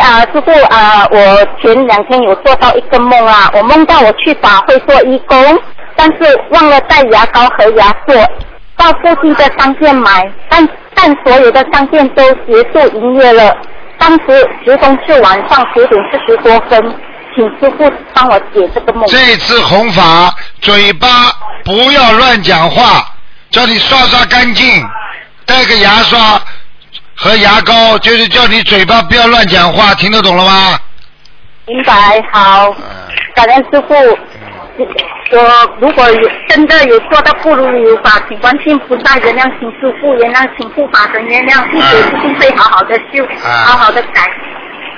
师傅我前2天有做到一个梦啊，我梦到我去法会做义工，但是忘了带牙膏和牙刷，到附近的商店买，但所有的商店都结束营业了。当时时钟是晚上9点40多分，请师傅帮我解这个梦。 这次弘法，嘴巴不要乱讲话，叫你刷干净，带个牙刷和牙膏，就是叫你嘴巴不要乱讲话，听得懂了吗？ 明白，好，感恩师傅。我如果真的有做到不如理法，请观世音菩萨原谅，请师傅原谅，请护法神原谅，弟子一定会好好的修，好好的改。